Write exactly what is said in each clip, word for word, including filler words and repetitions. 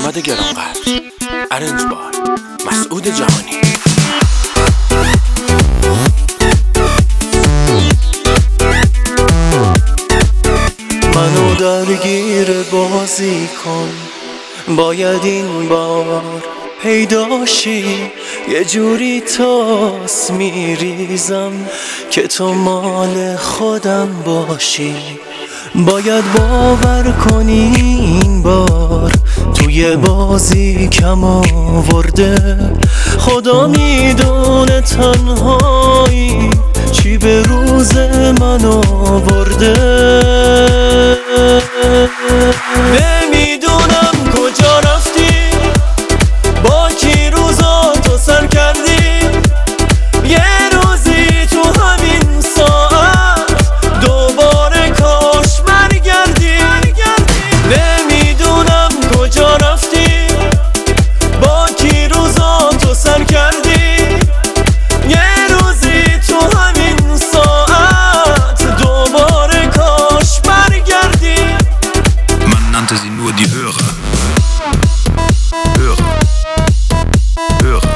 فرهاد گرانقدر. ارنج بار مسعود جهانی. منو درگیر بازی کن، باید این بار پیداشی. یه جوری تاس میریزم که تو مال خودم باشی. باید باور کنی این بار توی بازی کم آورده. خدا میدونه تنهایی چی به روز من آورده. نمیدونم کجا رفتی، با کی روزاتو سر کردی. یه روزی تو همین ساعت دوباره کاش برگردی. نمیدونم کجا رفتی، با کی روزاتو سر کردی. یه روزی تو همین ساعت دوباره کاش برگردی. Man nannte sie nur die Hörer. Hörer. Hörer.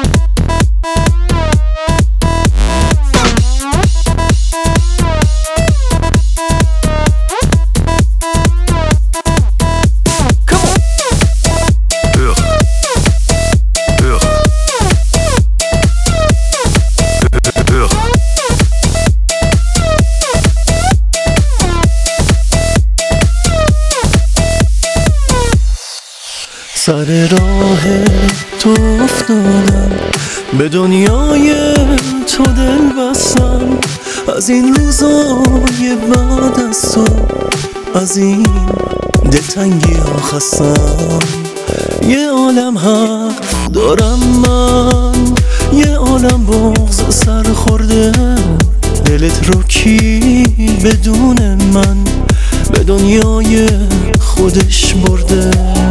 سر راه تو افتادم، به دنیای تو دل بستم. از این روزای بعد از تو، از این دلتنگی ها خستم. یه عالم حرف دارم من، یه عالم بغض سر خورده. دلت رو کی بدون من به دنیای خودش برده.